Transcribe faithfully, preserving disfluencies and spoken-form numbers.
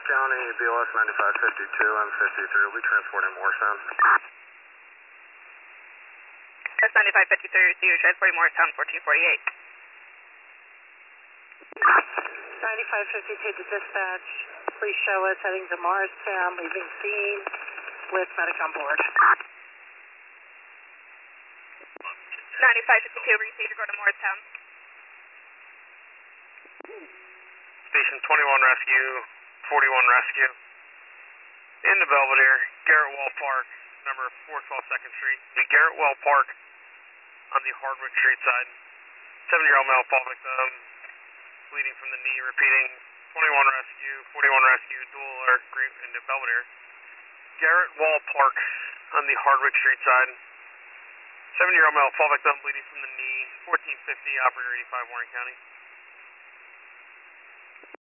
County, B L S ninety-five fifty-two, I'm fifty-three, we'll be transporting Morristown. S ninety-five fifty-three, see you transporting Morristown, fourteen forty-eight. ninety-five fifty-two to dispatch, please show us heading to Morristown, leaving scene with medic on board. ninety-five fifty-two, received to go to Morristown. Station twenty-one Rescue, forty-one Rescue. In the Belvedere, Garrett Wall Park, number four twelve second Street. The Garrett Wall Park on the Hardwick Street side. seven-year-old male fall victim, bleeding from the knee, repeating twenty-one Rescue, forty-one Rescue, dual alert in the Belvedere. Garrett Wall Park on the Hardwick Street side. seven-year-old male fall victim, bleeding from the knee, fourteen fifty, operator eighty-five, Warren County.